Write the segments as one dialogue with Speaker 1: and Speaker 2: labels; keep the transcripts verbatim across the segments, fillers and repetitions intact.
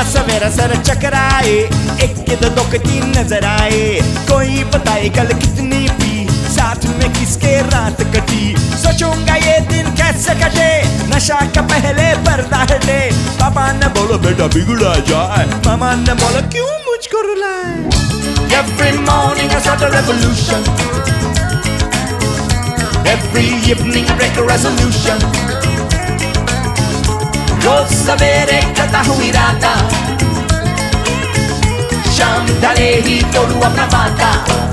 Speaker 1: सवेरा sir चकराए, एक के दो दो के तीन नजर आए। कोई बताए कल कितनी पी, साथ में किसके रात कटी। सोचूंगा ये दिन कैसे कटे, नशा का पहले पर्दा हटे। पापा ने बोलो बेटा बिगड़ा जाए, मामा ने बोला क्यों मुझको रुलाए। Every morning I start a revolution, every evening I break a resolution. रोज सवेरे करता हूँ इरादा, शाम ढले ही तोड़ू अपना वादा।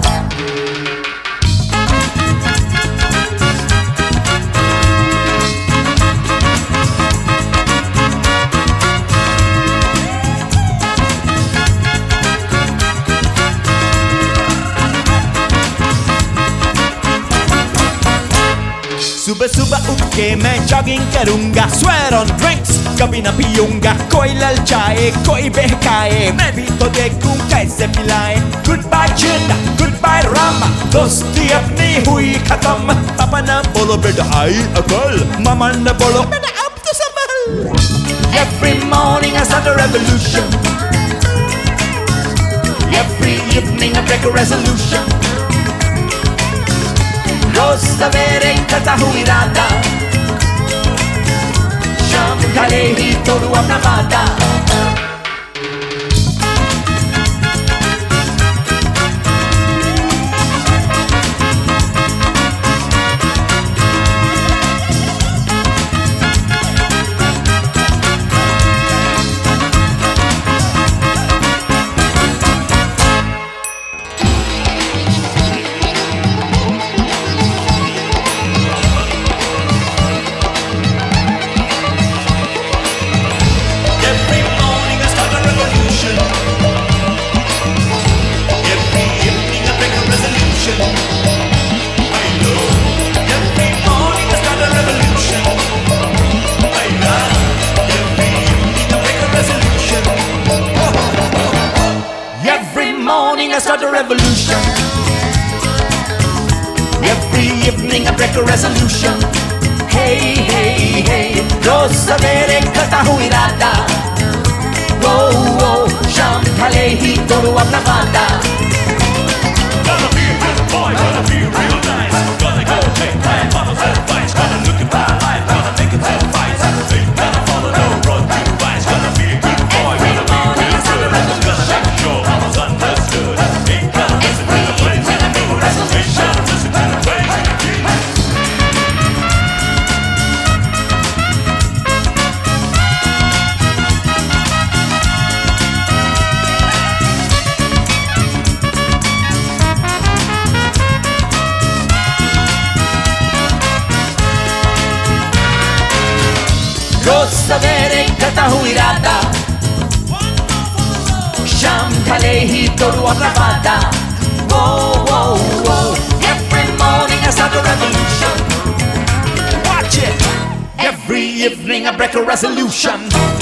Speaker 1: सुबह सुबह उठ के मैं जॉगिंग करूंगा, स्वेयर ऑन ड्रिंक्स कभी ना पीऊंगा। कोई ललचाए कोई बहकाए, मैं भी तो देखूं कैसे पिलाए। गुड बाय चिंदा, गुड बाय रामा, दोस्ती अपनी हुई खत्म। पापा ने बोलो बेटा आई अकल, मामा ने बोलो बेटा अब तो संभल। Every morning I start a revolution, every evening I break a resolution. रोज सवेरे करता हूँ इरादा, शाम ढले ही तोड़ू अपना वादा। I start a revolution, every evening I break a resolution. Hey hey hey, रोज सवेरे करता हूँ इरादा, वो वो शाम ढले ही तोड़ू अपना वादा।
Speaker 2: Gonna be a good boy, gonna be real nice, gonna go take my mama's advice, gonna look at my life, gonna make it to fight. Ain't gonna follow no road to rise, gonna be a good boy, gonna be real good, gonna make sure mama's understood. Ain't gonna listen to the plays in the mood, ain't gonna listen to the plays in the key.
Speaker 1: रोज सवेरे करता हूँ इरादा, शाम ढले ही तोड़ू अपना वादा। Whoa, whoa, whoa. Every morning I start a revolution, watch it. Every evening I break a resolution.